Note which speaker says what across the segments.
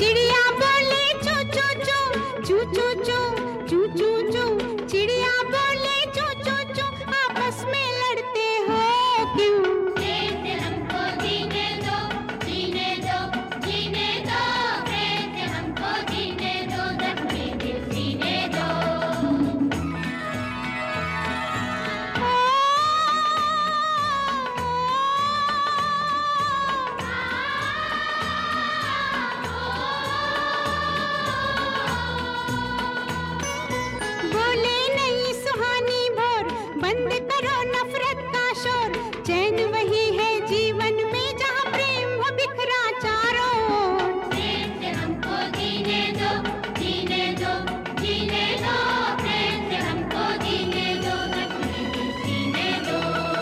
Speaker 1: चिड़िया बोले चू चू चू, चू चू चू, चू चू चू। चिड़िया बोले चू चू चू, आपस में लड़ते हो क्यों?
Speaker 2: प्रेम से हमको जीने दो, जीने दो, जीने दो। प्रेम से हमको जीने दो, जख्मी दिल सीने दो।
Speaker 1: बोले नहीं सुहानी भोर, बंद करो नफरत का शोर। चैन वही है जीवन में जहाँ प्रेम हो बिखरा चारों ओर।
Speaker 2: प्रेम से हमको जीने दो, जीने दो, जीने दो। प्रेम से हमको जीने दो, जख्मी दिल सीने दो।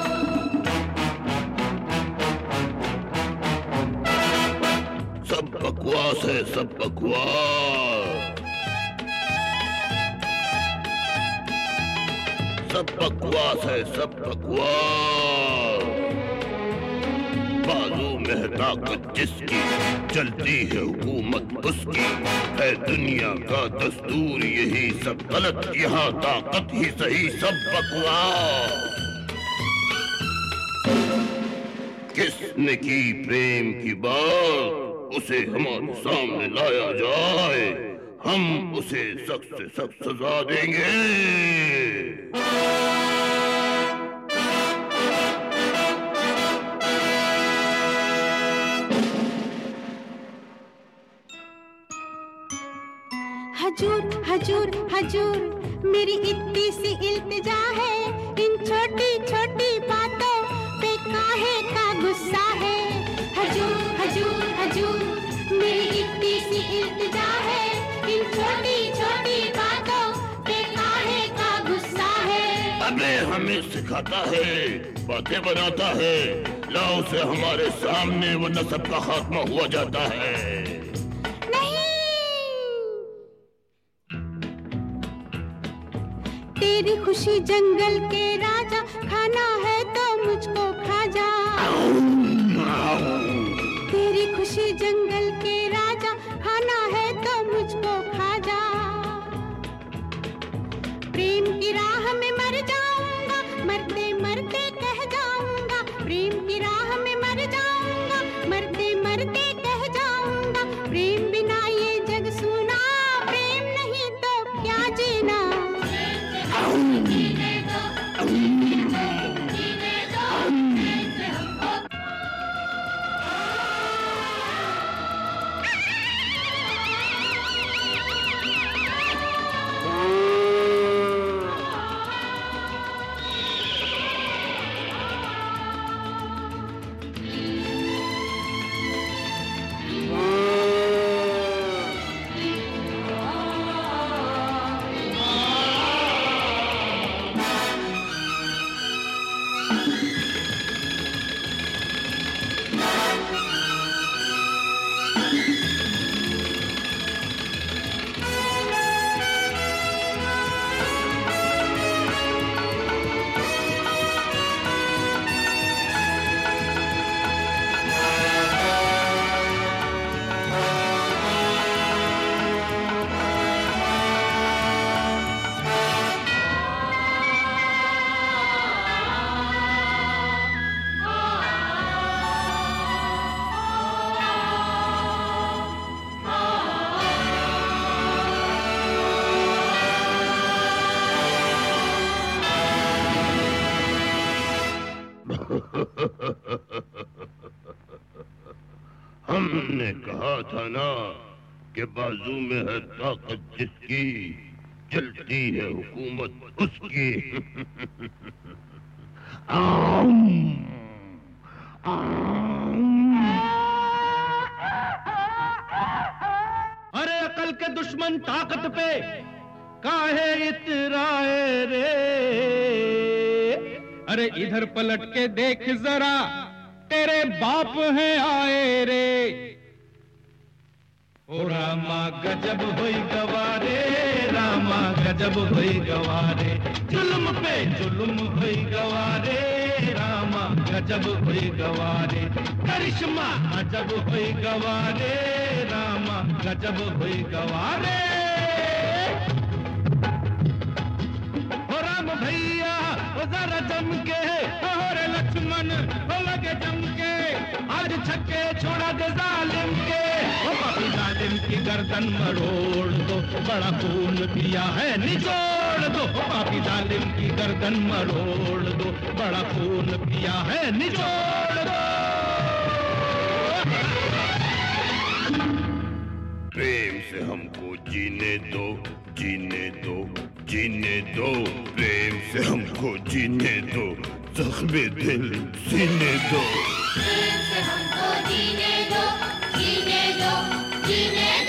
Speaker 3: सब बकवास है, सब बकवास। सब बकवास है, सब बकवास। बाजू में ताकत जिसकी, चलती है हुकूमत उसकी। है दुनिया का दस्तूर यही, सब गलत यहाँ ताकत ही सही, सब बकवास। किसने की प्रेम की बात, उसे हमारे सामने लाया जाए, हम उसे सख्त से सख्त सजा देंगे।
Speaker 1: हजूर हजूर हजूर, मेरी इतनी सी इल्तिजा है। इन छोटी छोटी बातों पे काहे का गुस्सा है? हजूर हजूर हजूर, मेरी इतनी सी इल्तिजा है। इन छोटी छोटी बातों पे काहे का गुस्सा है?
Speaker 3: अबे हमें सिखाता है, बातें बनाता है। लाओ उसे हमारे सामने, वरना सबका खात्मा हुआ जाता है।
Speaker 1: तेरी खुशी जंगल के राजा, खाना है तो मुझको खा जा। तेरी खुशी जंगल के राजा, खाना है तो मुझको खा जा। प्रेम की राह में मर जाऊंगा, मरते मरते कह जाऊंगा। प्रेम की राह में मर जाऊंगा, मरते मरते कह जाऊंगा। प्रेम बिना ये जग सूना, प्रेम नहीं तो क्या जीना।
Speaker 2: जीने दो, जीने दो, जीने दो। प्रेम से हमको
Speaker 3: हमने कहा था ना कि बाजू में है ताकत जिसकी, चलती है हुकूमत उसकी।
Speaker 4: अरे अकल के दुश्मन ताकत पे काहे इतराए रे। अरे इधर पलट के देख जरा, तेरे बाप हैं आए रे। ओ रामा गजब होई गवारे, रामा गजब होई गवारे। जुल्म पे जुल्म होई गवारे। रामा गजब हुई गवारे, करिश्मा अजब हुई गवारे, रामा गजब हुई गवारे। हो राम भैया हो जरा जम के, हो रे लक्ष्मण हो लगे जम के, आज छक्के छोड़ा दे जालिम के, हो पापी जालिम की गर्दन मरोड़ दो, बड़ा खून पिया है निचोड़ दो, हो पापी जालिम की गर्दन मरोड़ दो, बड़ा खून पिया है निचोड़ दो।
Speaker 3: प्रेम से हमको जीने दो, जीने दो, जीने दो, प्रेम से हमको जीने दो, जख्मे दिल सीने दो।
Speaker 2: प्रेम से हमको जीने दो, जीने दो, जीने दो।